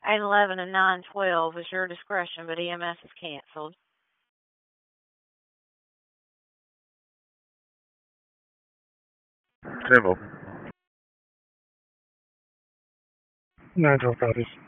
811 and 912 is your discretion, but EMS is canceled. Temple. 912 copies.